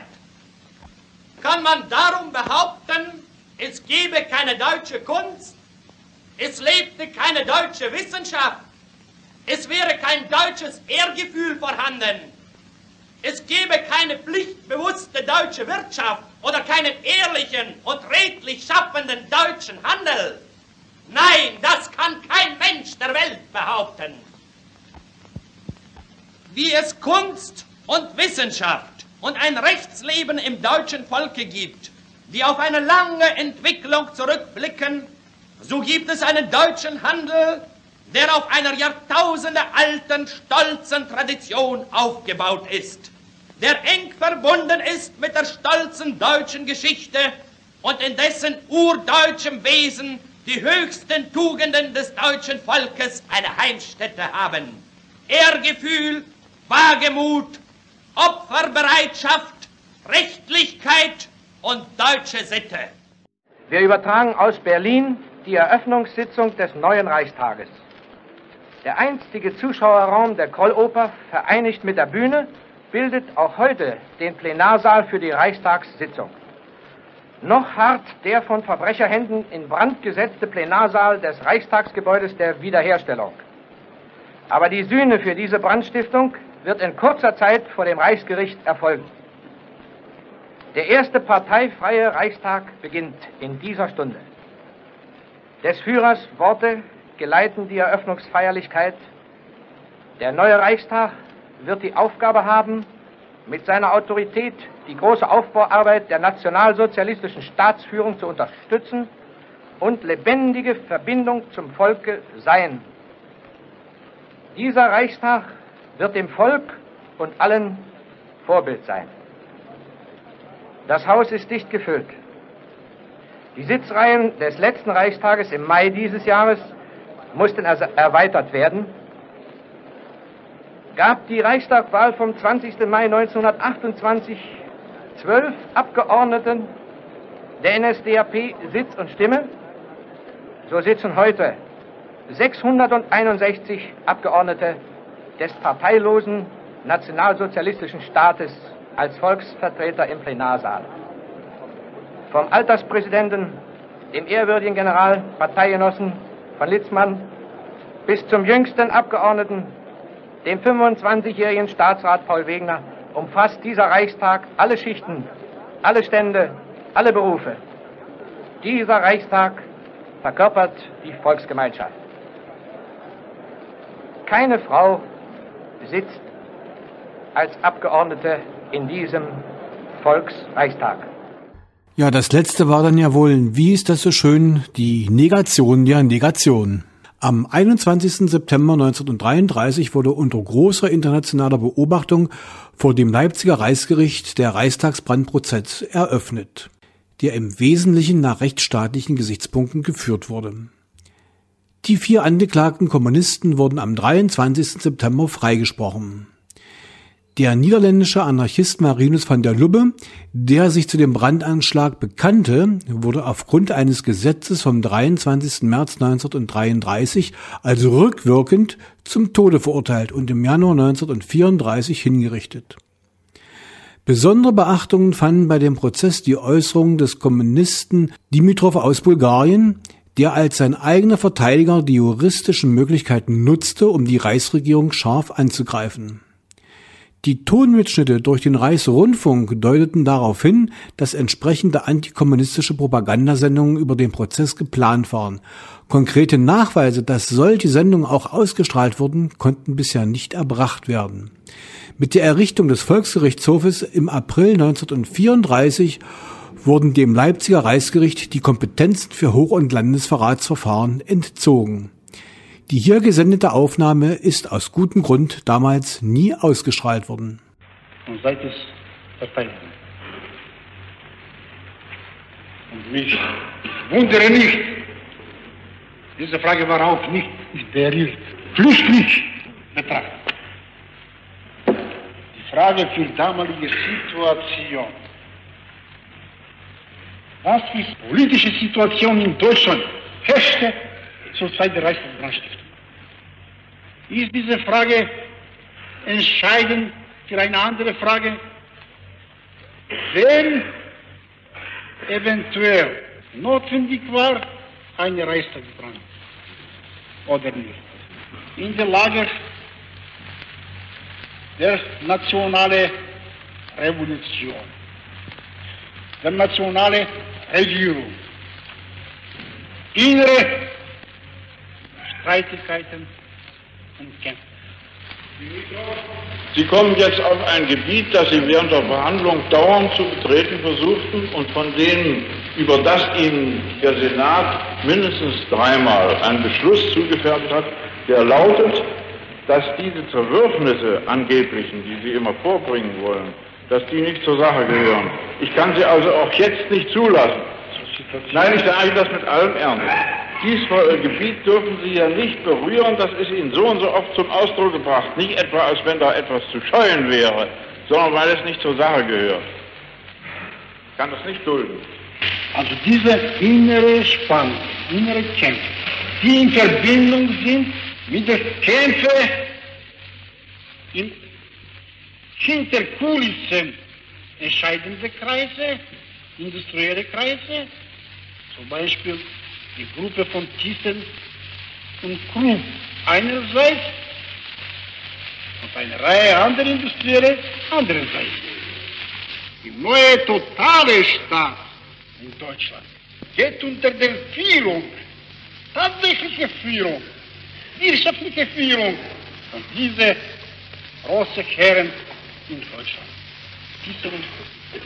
Kann man darum behaupten, es gebe keine deutsche Kunst, es lebte keine deutsche Wissenschaft, es wäre kein deutsches Ehrgefühl vorhanden, es gebe keine pflichtbewusste deutsche Wirtschaft oder keinen ehrlichen und redlich schaffenden deutschen Handel? Nein, das kann kein Mensch der Welt behaupten. Wie es Kunst und Wissenschaft und ein Rechtsleben im deutschen Volke gibt, die auf eine lange Entwicklung zurückblicken, so gibt es einen deutschen Handel, der auf einer jahrtausendealten, stolzen Tradition aufgebaut ist, der eng verbunden ist mit der stolzen deutschen Geschichte und in dessen urdeutschem Wesen die höchsten Tugenden des deutschen Volkes eine Heimstätte haben. Ehrgefühl, Wagemut, Opferbereitschaft, Rechtlichkeit und deutsche Sitte. Wir übertragen aus Berlin die Eröffnungssitzung des neuen Reichstages. Der einstige Zuschauerraum der Krolloper, vereinigt mit der Bühne, bildet auch heute den Plenarsaal für die Reichstagssitzung. Noch harrt der von Verbrecherhänden in Brand gesetzte Plenarsaal des Reichstagsgebäudes der Wiederherstellung. Aber die Sühne für diese Brandstiftung wird in kurzer Zeit vor dem Reichsgericht erfolgen. Der erste parteifreie Reichstag beginnt in dieser Stunde. Des Führers Worte geleiten die Eröffnungsfeierlichkeit. Der neue Reichstag wird die Aufgabe haben, mit seiner Autorität die große Aufbauarbeit der nationalsozialistischen Staatsführung zu unterstützen und lebendige Verbindung zum Volke sein. Dieser Reichstag wird dem Volk und allen Vorbild sein. Das Haus ist dicht gefüllt. Die Sitzreihen des letzten Reichstages im Mai dieses Jahres mussten erweitert werden. Gab die Reichstagswahl vom zwanzigsten Mai neunzehnhundertachtundzwanzig zwölf Abgeordneten der N S D A P Sitz und Stimme, so sitzen heute sechshunderteinundsechzig Abgeordnete des parteilosen nationalsozialistischen Staates als Volksvertreter im Plenarsaal. Vom Alterspräsidenten, dem ehrwürdigen General Parteigenossen von Litzmann, bis zum jüngsten Abgeordneten, dem fünfundzwanzigjährigen Staatsrat Paul Wegener, umfasst dieser Reichstag alle Schichten, alle Stände, alle Berufe. Dieser Reichstag verkörpert die Volksgemeinschaft. Keine Frau sitzt als Abgeordnete in diesem Volksreichstag. Ja, das letzte war dann ja wohl, wie ist das so schön, die Negation der Negation. Am einundzwanzigsten September neunzehnhundertdreiunddreißig wurde unter großer internationaler Beobachtung vor dem Leipziger Reichsgericht der Reichstagsbrandprozess eröffnet, der im Wesentlichen nach rechtsstaatlichen Gesichtspunkten geführt wurde. Die vier angeklagten Kommunisten wurden am dreiundzwanzigsten September freigesprochen. Der niederländische Anarchist Marinus van der Lubbe, der sich zu dem Brandanschlag bekannte, wurde aufgrund eines Gesetzes vom dreiundzwanzigsten März neunzehnhundertdreiunddreißig, also rückwirkend, zum Tode verurteilt und im Januar neunzehnhundertvierunddreißig hingerichtet. Besondere Beachtung fanden bei dem Prozess die Äußerungen des Kommunisten Dimitrov aus Bulgarien, der als sein eigener Verteidiger die juristischen Möglichkeiten nutzte, um die Reichsregierung scharf anzugreifen. Die Tonmitschnitte durch den Reichsrundfunk deuteten darauf hin, dass entsprechende antikommunistische Propagandasendungen über den Prozess geplant waren. Konkrete Nachweise, dass solche Sendungen auch ausgestrahlt wurden, konnten bisher nicht erbracht werden. Mit der Errichtung des Volksgerichtshofes im April neunzehnhundertvierunddreißig wurden dem Leipziger Reichsgericht die Kompetenzen für Hoch- und Landesverratsverfahren entzogen. Die hier gesendete Aufnahme ist aus gutem Grund damals nie ausgestrahlt worden. Und seit es verteidigen. Und mich wundere nicht, diese Frage war auch nicht iteriert, flüchtig betrachtet. Die Frage für damalige Situation. Was ist politische Situation in Deutschland herrschte zur Zeit der Reichsbrandstiftung? Ist diese Frage entscheidend für eine andere Frage, wenn eventuell notwendig war, eine Reichstagsbrand oder nicht? In der Lage der nationalen Revolution, der nationalen Regierung, innere Streitigkeiten und Kämpfe. Sie kommen jetzt auf ein Gebiet, das Sie während der Verhandlung dauernd zu betreten versuchten und von denen, über das Ihnen der Senat mindestens dreimal einen Beschluss zugefertigt hat, der lautet, dass diese Zerwürfnisse angeblichen, die Sie immer vorbringen wollen, dass die nicht zur Sache gehören. Ich kann sie also auch jetzt nicht zulassen. Nein, ich sage das mit allem Ernst. Dieses Gebiet dürfen Sie ja nicht berühren, das ist Ihnen so und so oft zum Ausdruck gebracht. Nicht etwa, als wenn da etwas zu scheuen wäre, sondern weil es nicht zur Sache gehört. Ich kann das nicht dulden. Also diese innere Spannung, innere Kämpfe, die in Verbindung sind mit der Kämpfe in Hinterkulissen entscheidende Kreise, industrielle Kreise, zum Beispiel die Gruppe von Thyssen und Krupp einerseits und eine Reihe anderer Industrielle andererseits. Die neue totale Staat in Deutschland geht unter der Führung, tatsächliche Führung, wirtschaftliche Führung von diesen großen Herren in Deutschland. Thyssen und Krupp.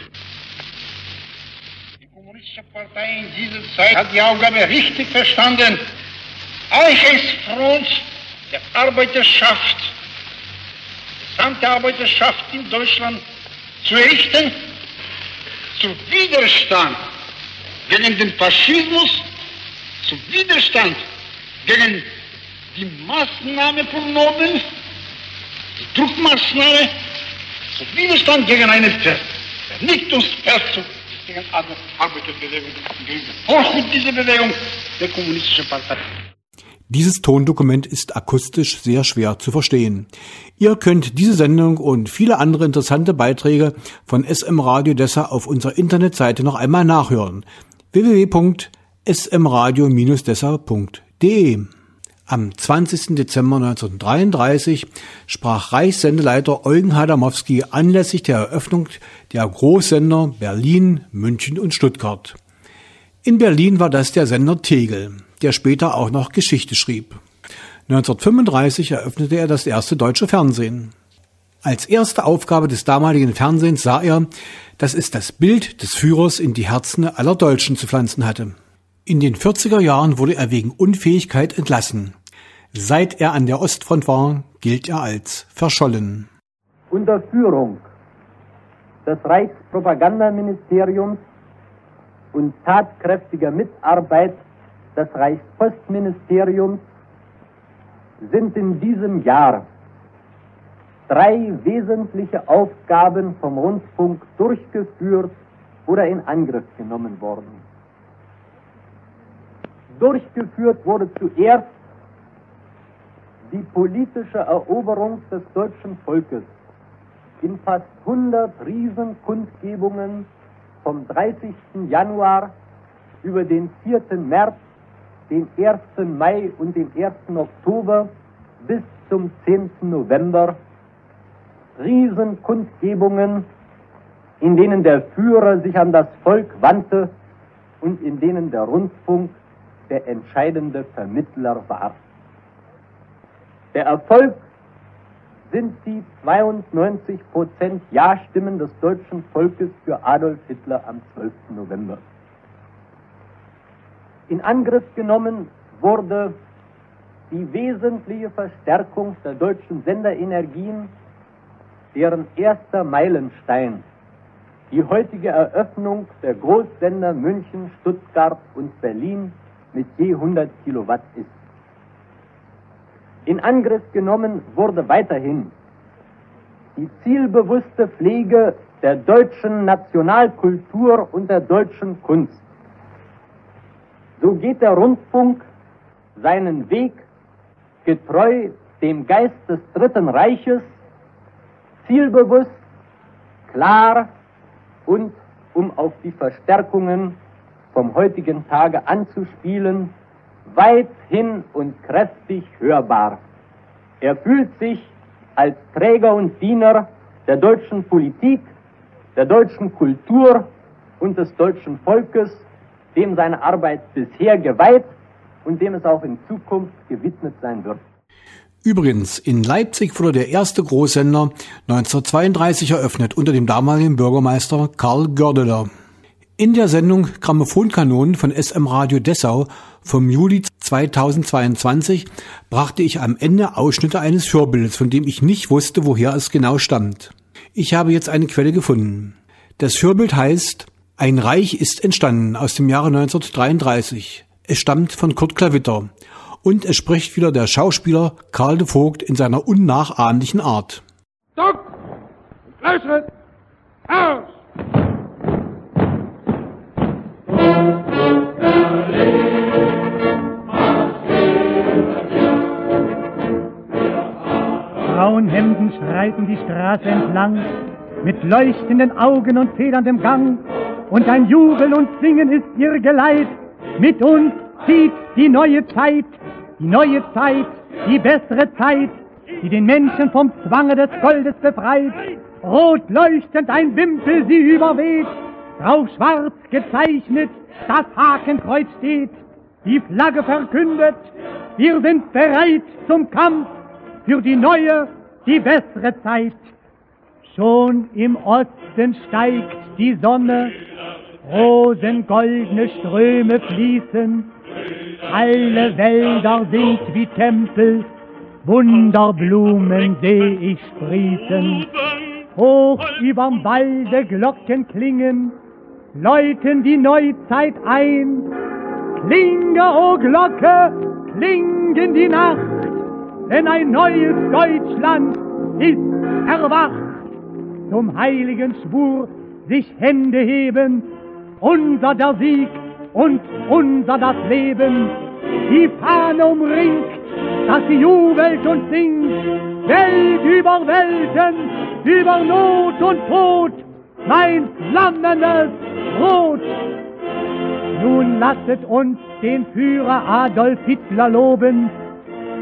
Die Kommunistische Partei in dieser Zeit hat die Aufgabe richtig verstanden, Einheitsfront der Arbeiterschaft, gesamte Arbeiterschaft in Deutschland zu errichten, zum Widerstand gegen den Faschismus, zum Widerstand gegen die Maßnahme von Nobel, die Druckmaßnahme, zum Widerstand gegen einen Vernichtungsverzug gegen alle Arbeiterbewegung, gegen Vorschub dieser Bewegung der Kommunistischen Partei. Dieses Tondokument ist akustisch sehr schwer zu verstehen. Ihr könnt diese Sendung und viele andere interessante Beiträge von S M Radio Dessau auf unserer Internetseite noch einmal nachhören. w w w punkt s m radio dash dessau punkt d e. Am zwanzigsten Dezember neunzehnhundertdreiunddreißig sprach Reichssendeleiter Eugen Hadamowski anlässlich der Eröffnung der Großsender Berlin, München und Stuttgart. In Berlin war das der Sender Tegel, der später auch noch Geschichte schrieb. neunzehnhundertfünfunddreißig eröffnete er das erste deutsche Fernsehen. Als erste Aufgabe des damaligen Fernsehens sah er, dass es das Bild des Führers in die Herzen aller Deutschen zu pflanzen hatte. In den vierziger Jahren wurde er wegen Unfähigkeit entlassen. Seit er an der Ostfront war, gilt er als verschollen. Unter Führung des Reichspropagandaministeriums und tatkräftiger Mitarbeit des Reichspostministeriums sind in diesem Jahr drei wesentliche Aufgaben vom Rundfunk durchgeführt oder in Angriff genommen worden. Durchgeführt wurde zuerst die politische Eroberung des deutschen Volkes in fast hundert Riesenkundgebungen vom dreißigsten Januar über den vierten März, den ersten Mai und den ersten Oktober bis zum zehnten November. Riesenkundgebungen, in denen der Führer sich an das Volk wandte und in denen der Rundfunk der entscheidende Vermittler war. Der Erfolg sind die zweiundneunzig Prozent Ja-Stimmen des deutschen Volkes für Adolf Hitler am zwölften November. In Angriff genommen wurde die wesentliche Verstärkung der deutschen Senderenergien, deren erster Meilenstein die heutige Eröffnung der Großsender München, Stuttgart und Berlin mit je hundert Kilowatt ist. In Angriff genommen wurde weiterhin die zielbewusste Pflege der deutschen Nationalkultur und der deutschen Kunst. So geht der Rundfunk seinen Weg getreu dem Geist des Dritten Reiches, zielbewusst, klar und, um auf die Verstärkungen vom heutigen Tage anzuspielen, weithin und kräftig hörbar. Er fühlt sich als Träger und Diener der deutschen Politik, der deutschen Kultur und des deutschen Volkes, dem seine Arbeit bisher geweiht und dem es auch in Zukunft gewidmet sein wird. Übrigens, in Leipzig wurde der erste Großsender neunzehnhundertzweiunddreißig eröffnet unter dem damaligen Bürgermeister Karl Gördeler. In der Sendung Grammophonkanonen von S M Radio Dessau vom Juli zweitausendzweiundzwanzig brachte ich am Ende Ausschnitte eines Hörbildes, von dem ich nicht wusste, woher es genau stammt. Ich habe jetzt eine Quelle gefunden. Das Hörbild heißt Ein Reich ist entstanden aus dem Jahre neunzehnhundertdreiunddreißig. Es stammt von Kurt Klawitter und es spricht wieder der Schauspieler Karl de Vogt in seiner unnachahmlichen Art. Stopp! Gleichschritt! Aus! Frauenhemden schreiten die Straße entlang, mit leuchtenden Augen und federndem Gang, und ein Jubeln und Singen ist ihr Geleit. Mit uns zieht die neue Zeit, die neue Zeit, die bessere Zeit, die den Menschen vom Zwange des Goldes befreit. Rot leuchtend ein Wimpel sie überweht, drauf schwarz gezeichnet das Hakenkreuz steht. Die Flagge verkündet, wir sind bereit zum Kampf für die neue, die bessere Zeit. Schon im Osten steigt die Sonne, rosengoldene Ströme fließen, alle Wälder sind wie Tempel, Wunderblumen seh ich sprießen. Hoch überm Walde Glocken klingen, läuten die Neuzeit ein. Klinge, o Glocke, kling in die Nacht, denn ein neues Deutschland ist erwacht. Zum heiligen Schwur sich Hände heben, unser der Sieg und unser das Leben. Die Fahne umringt, dass sie jubelt und singt, Welt über Welten, über Not und Tod, mein flammendes Brot. Nun lasset uns den Führer Adolf Hitler loben,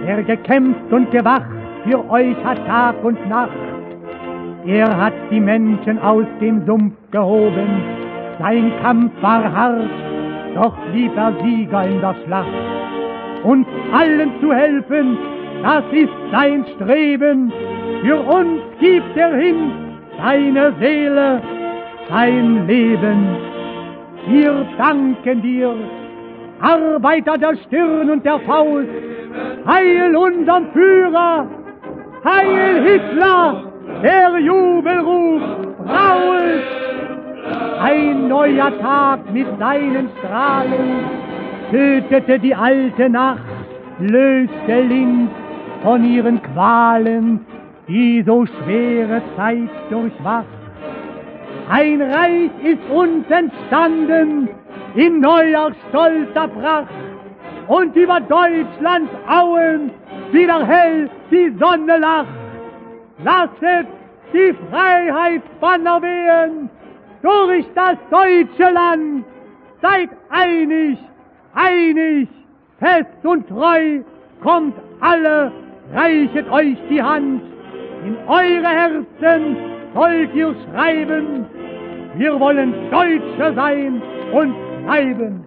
der gekämpft und gewacht für euch hat Tag und Nacht. Er hat die Menschen aus dem Sumpf gehoben, sein Kampf war hart, doch blieb er Sieger in der Schlacht. Uns allen zu helfen, das ist sein Streben, für uns gibt er hin seine Seele, sein Leben. Wir danken dir, Arbeiter der Stirn und der Faust, heil unserem Führer, heil Hitler, der Jubelruf braust. Ein neuer Tag mit seinen Strahlen tötete die alte Nacht, löste Linz von ihren Qualen, die so schwere Zeit durchwacht. Ein Reich ist uns entstanden in neuer stolzer Pracht und über Deutschlands Auen wieder hell die Sonne lacht. Lasset die Freiheitsbanner wehen durch das deutsche Land. Seid einig, einig, fest und treu, kommt alle, reichet euch die Hand. In eure Herzen sollt ihr schreiben, wir wollen Deutsche sein und bleiben.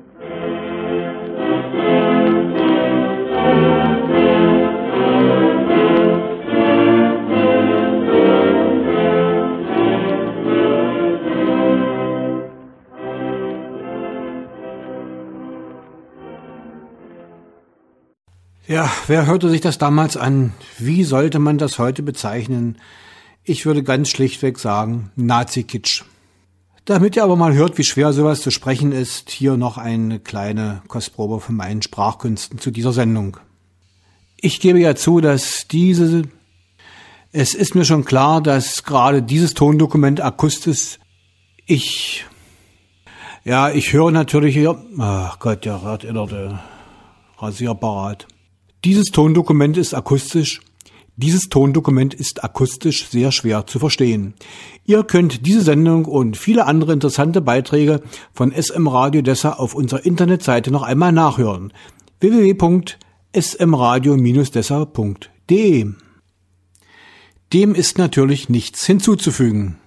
Ja, wer hörte sich das damals an? Wie sollte man das heute bezeichnen? Ich würde ganz schlichtweg sagen, Nazi-Kitsch. Damit ihr aber mal hört, wie schwer sowas zu sprechen ist, hier noch eine kleine Kostprobe von meinen Sprachkünsten zu dieser Sendung. Ich gebe ja zu, dass diese, es ist mir schon klar, dass gerade dieses Tondokument akustisch, ich, ja, ich höre natürlich hier, ach Gott, der Rat erinnerte Rasierapparat. Dieses Tondokument ist akustisch, dieses Tondokument ist akustisch sehr schwer zu verstehen. Ihr könnt diese Sendung und viele andere interessante Beiträge von S M Radio Dessau auf unserer Internetseite noch einmal nachhören. w w w punkt s m radio dash dessau punkt d e. Dem ist natürlich nichts hinzuzufügen.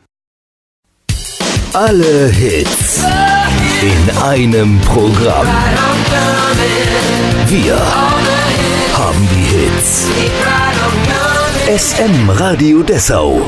Alle Hits in einem Programm. Wir haben die Hits. S M Radio Dessau.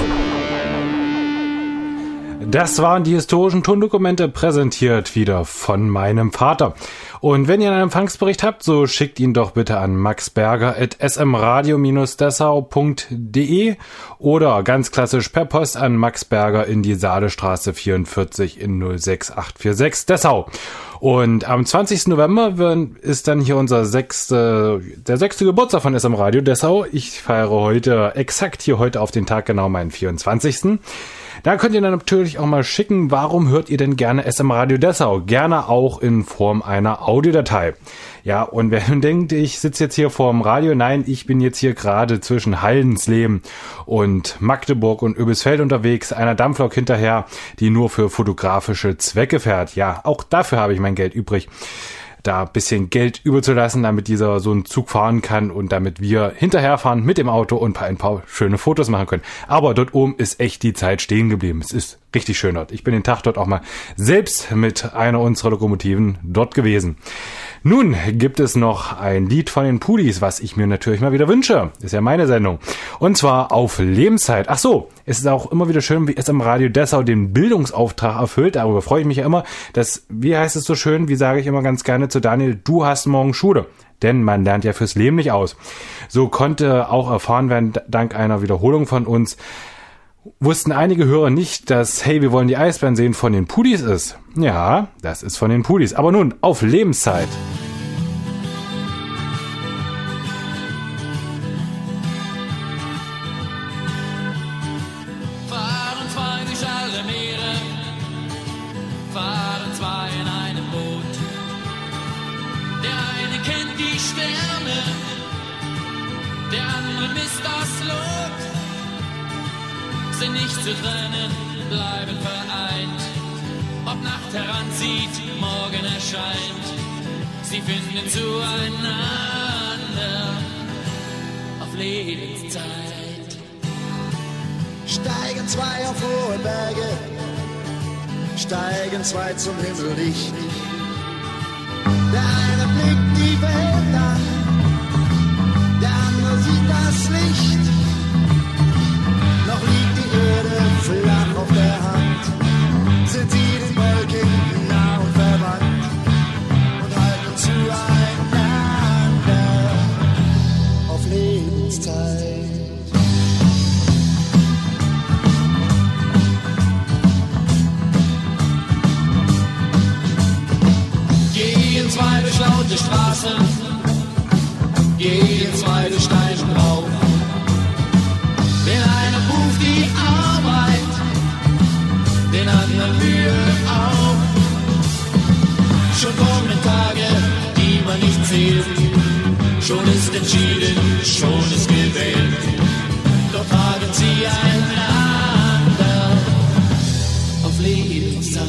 Das waren die historischen Tondokumente, präsentiert wieder von meinem Vater. Und wenn ihr einen Empfangsbericht habt, so schickt ihn doch bitte an maxberger at s m radio dash dessau punkt d e oder ganz klassisch per Post an Max Berger in die Saalestraße vierundvierzig in null sechs acht vier sechs Dessau. Und am zwanzigsten November ist dann hier unser sechste, der sechste Geburtstag von S M Radio Dessau. Ich feiere heute, exakt hier heute auf den Tag genau meinen vierundzwanzigsten Da könnt ihr dann natürlich auch mal schicken, warum hört ihr denn gerne S M Radio Dessau? Gerne auch in Form einer Audiodatei. Ja, und wer nun denkt, ich sitze jetzt hier vorm Radio, nein, ich bin jetzt hier gerade zwischen Haldensleben und Magdeburg und Öbisfeld unterwegs, einer Dampflok hinterher, die nur für fotografische Zwecke fährt. Ja, auch dafür habe ich mein Geld übrig, da ein bisschen Geld überzulassen, damit dieser so einen Zug fahren kann und damit wir hinterherfahren mit dem Auto und ein paar schöne Fotos machen können. Aber dort oben ist echt die Zeit stehen geblieben. Es ist richtig schön dort. Ich bin den Tag dort auch mal selbst mit einer unserer Lokomotiven dort gewesen. Nun gibt es noch ein Lied von den Pudis, was ich mir natürlich mal wieder wünsche. Ist ja meine Sendung. Und zwar auf Lebenszeit. Ach so, es ist auch immer wieder schön, wie S M Radio Dessau den Bildungsauftrag erfüllt. Darüber freue ich mich ja immer. Das, wie heißt es so schön, wie sage ich immer ganz gerne zu Daniel, du hast morgen Schule. Denn man lernt ja fürs Leben nicht aus. So konnte auch erfahren werden, dank einer Wiederholung von uns, wussten einige Hörer nicht, dass Hey, wir wollen die Eisbären sehen von den Pudis ist. Ja, das ist von den Pudis. Aber nun, auf Lebenszeit. Fahren zwei durch alle Meere, fahren zwei in einem Boot. Der eine kennt die Sterne, der andere misst das Lot. Sind nicht zu trennen, bleiben vereint. Ob Nacht heranzieht, morgen erscheint, sie finden zueinander. auf Lebenszeit. Steigen zwei auf hohe Berge, steigen zwei zum Himmel dicht. Der eine blickt die Welt an, der andere sieht das Licht. Noch liegt die Erde flach auf der Hand, sind sie den Wolken nah und verwandt und halten zueinander auf Lebenszeit. Gehen zwei durch laute Straßen, gehen zwei durch Steine drauf. Den einen ruft die Arbeit, den anderen Mühe auf. Schon kommen Tage, die man nicht zählt, schon ist entschieden, schon ist gewählt. Doch tragen sie einander auf Lebenszeit.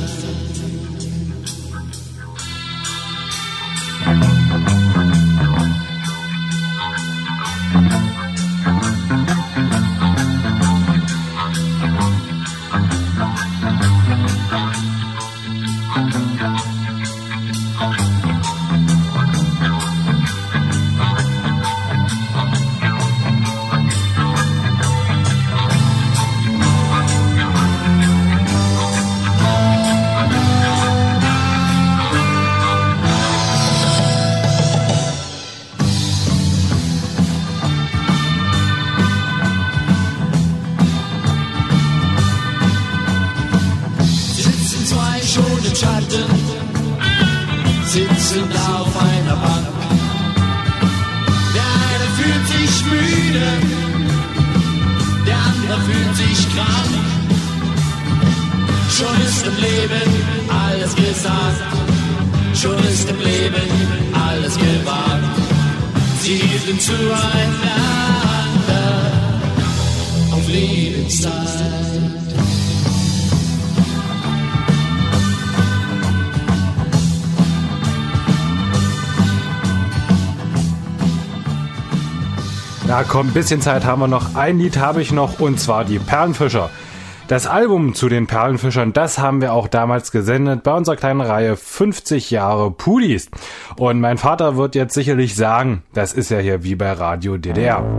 Sitzen auf einer Bank. Der eine fühlt sich müde, der andere fühlt sich krank. Schon ist im Leben alles gesagt, schon ist im Leben alles gewagt. Sie hielten zueinander auf Lebenszeit. Na komm, ein bisschen Zeit haben wir noch. Ein Lied habe ich noch, und zwar die Perlenfischer. Das Album zu den Perlenfischern, das haben wir auch damals gesendet bei unserer kleinen Reihe fünfzig Jahre Pudis. Und mein Vater wird jetzt sicherlich sagen, das ist ja hier wie bei Radio D D R.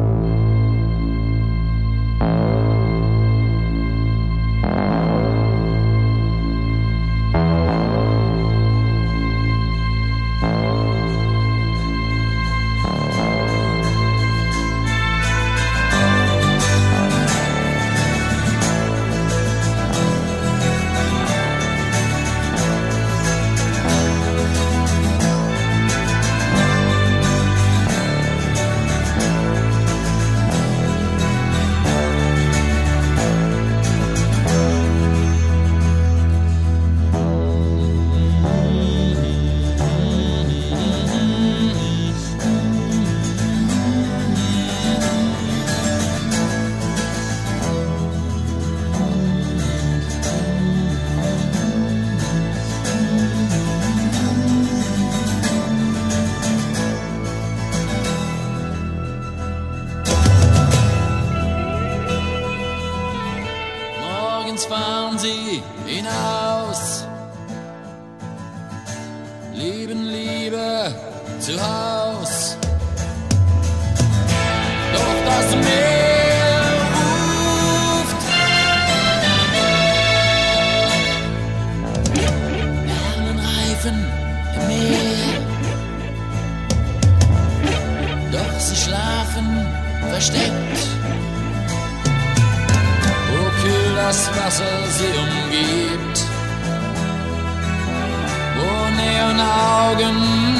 fahren sie hinaus, lieben Liebe zu Haus. Doch das Meer ruft, Perlenreifen im Meer. Doch sie schlafen versteckt, wo kühl das Wasser sie umgibt, wo Neonaugen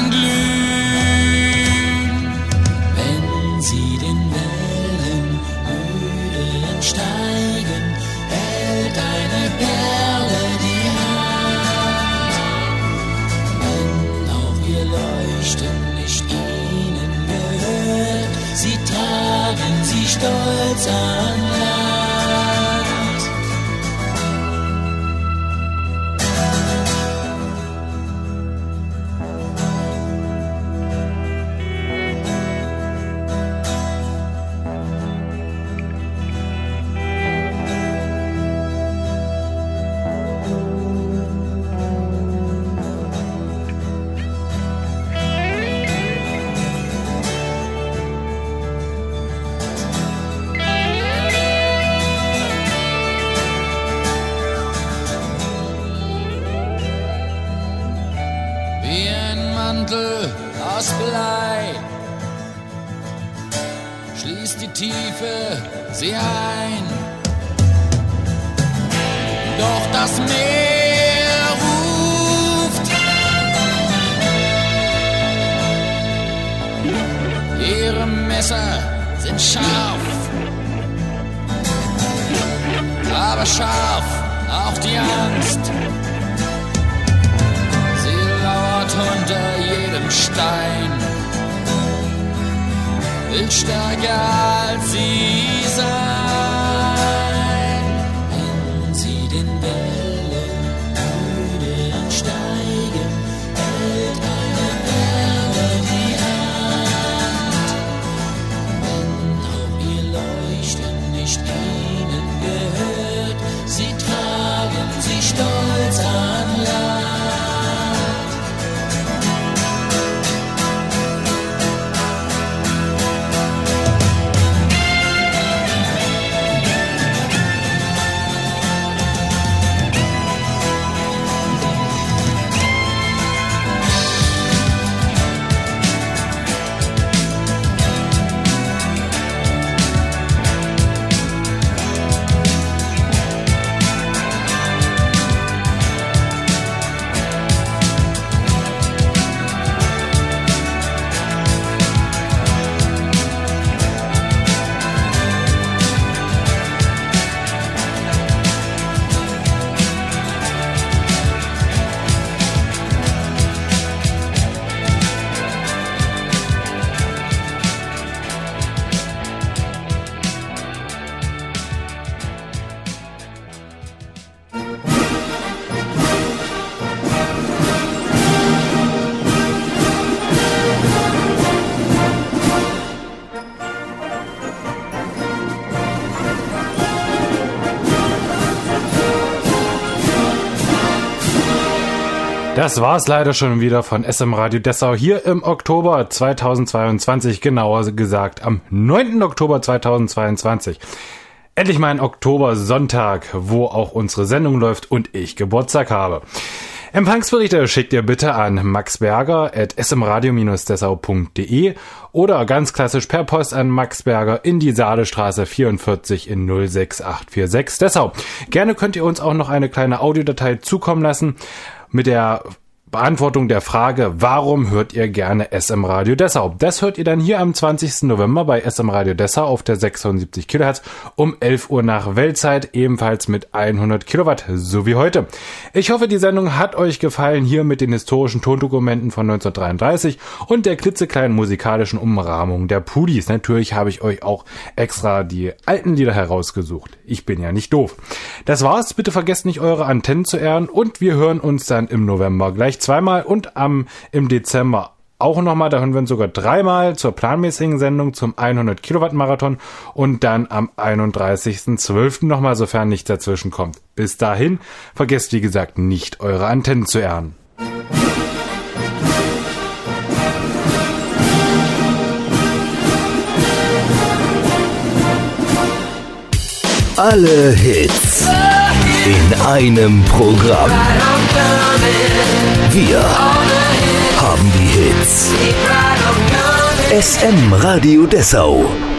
glühen, wenn sie den Wellen müde entsteigen, hält eine Perle die Hand, wenn auch ihr Leuchten nicht ihnen gehört, sie tragen sie stolz an Land. wie ein Mantel aus Blei. Schließt die Tiefe sie ein, doch das Meer ruft. Ihre Messer sind scharf, aber scharf auch die Angst. Sie lauert unter jedem Stein, will stärker als sie sein. Wenn sie den Wellen müde entsteigen, hält eine Perle die Hand. Wenn auch ihr Leuchten nicht ihnen gehört, sie tragen sie stolz an Land. Das war's leider schon wieder von S M Radio Dessau hier im Oktober zweitausendzweiundzwanzig, genauer gesagt am neunten Oktober zweitausendzweiundzwanzig. Endlich mal ein Oktober-Sonntag, wo auch unsere Sendung läuft und ich Geburtstag habe. Empfangsberichte schickt ihr bitte an maxberger at smradio dessau punkt de oder ganz klassisch per Post an Max Berger in die Saalestraße vierundvierzig in null sechs acht vier sechs Dessau. Gerne könnt ihr uns auch noch eine kleine Audiodatei zukommen lassen mit der Beantwortung der Frage, warum hört ihr gerne S M Radio Dessau? Das hört ihr dann hier am zwanzigsten November bei S M Radio Dessau auf der sechsundsiebzig Kilohertz um elf Uhr nach Weltzeit, ebenfalls mit hundert Kilowatt, so wie heute. Ich hoffe, die Sendung hat euch gefallen, hier mit den historischen Tondokumenten von neunzehnhundertdreiunddreißig und der klitzekleinen musikalischen Umrahmung der Pudis. Natürlich habe ich euch auch extra die alten Lieder herausgesucht. Ich bin ja nicht doof. Das war's, bitte vergesst nicht, eure Antennen zu ehren und wir hören uns dann im November gleich zweimal und am im Dezember auch nochmal, da hören wir uns sogar dreimal zur planmäßigen Sendung zum hundert Kilowatt Marathon und dann am einunddreißigsten zwölften nochmal, sofern nichts dazwischen kommt. Bis dahin, vergesst wie gesagt nicht, eure Antennen zu ehren. Alle Hits in einem Programm. Wir haben die Hits. S M Radio Dessau.